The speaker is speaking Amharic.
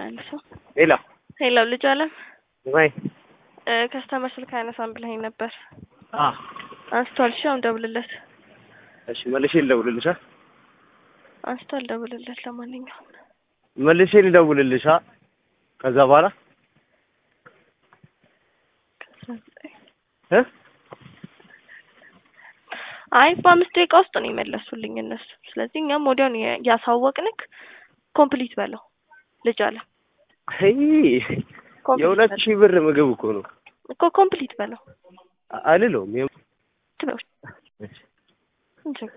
መልሶ ሄሎ ሄሎ ልጅ አለም ወይ ከስተመር ስልክ አይነሳም ብለኸኝ ነበር። አንስቷል። እሺ አሁን ደውልለት። እሺ መልሼ ልደውልልሽ። አንስቷል፣ ደውልለት። ለማንኛውም መልሼ ልደውልልሽ። ከዛ በኋላ አይ በ5 ደቂቃ ውስጥ ነው የመለሱልኝ እነሱ። ስለዚህ እኛም ወዲያው ነው ያሳወቅንክ። ኮምፕሊት በለው ልጅ አለ። አይ የ2,000 ብር ምግብ እኮ ነው እኮ ኮምፕሊት በለው አልለውም። ትበው እንጂ